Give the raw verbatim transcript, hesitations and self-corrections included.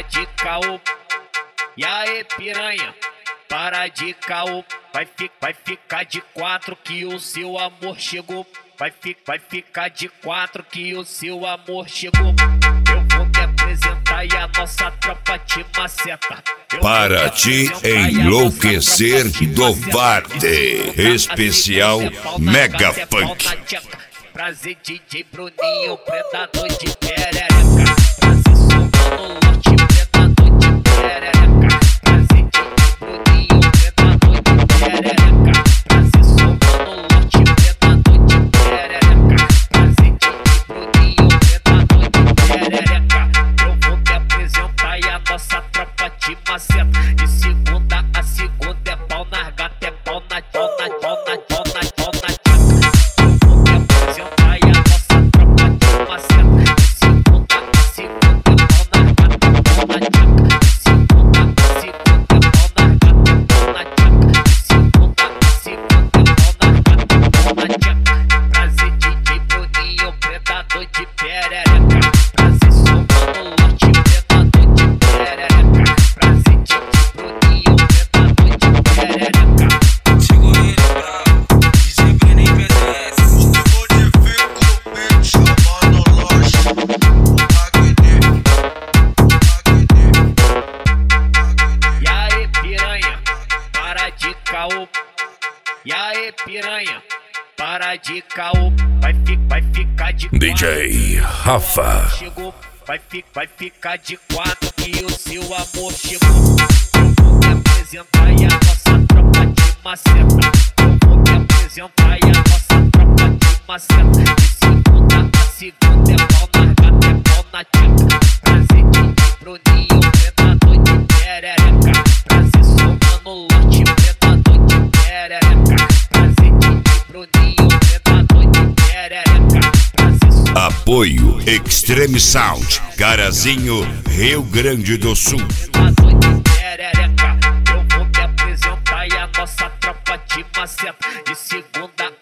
de caô. E aí, piranha, para de caô. Vai, fi, vai ficar de quatro que o seu amor chegou. Vai, fi, vai ficar de quatro que o seu amor chegou. Eu vou te apresentar e a nossa tropa te maceta. Eu Para te enlouquecer do Varde, especial Mega Funk. Prazer D J Bruninho, predador de perereca. Prazer somando lote, predador de perereca. Prazer D J Bruninho, predador de perereca. Prazer somando lote, predador de perereca. Prazer D J Bruninho, predador de perereca. Eu vou te apresentar e a nossa tropa te maceta. De segunda a segunda é pau na gata, é pau na pau na pau na pau na pau na tchaca. Eu vou te apresentar e a nossa tropa te maceta. De segunda a segunda é pau na gata, é pau na tchaca. De segunda a segunda é pau na gata, é pau na tchaca. De segunda a segunda é pau na gata, é pau na tchaca. Prazer D J Bruninho, predador de perereca. Prazer somando lote, predador de perereca. Prazer D J Bruninho, predador de perereca. Chegou ele bravo, D J Bruninho P D S. Vou de fico, me chamando loja. E aí, piranha, para de caô. E aí, piranha, para de caô. Vai, fi, vai ficar de D J Rafa. chegou. Vai, fi, vai ficar de quatro que o seu amor chegou. Eu vou te apresentar e a nossa tropa te maceta. Eu vou te apresentar e a nossa tropa te maceta. De segunda a segunda é pau na gata, é pau na tchaca. Prazer D J Bruninho, predador de perereca. Prazer somando lote, predador de perereca. Prazer D J Bruninho, predador de perereca. Prazer somando Apoio Extreme Sound, Carazinho, Rio Grande do Sul. predador de perereca. Eu vou te apresentar e a nossa tropa te maceta. De segunda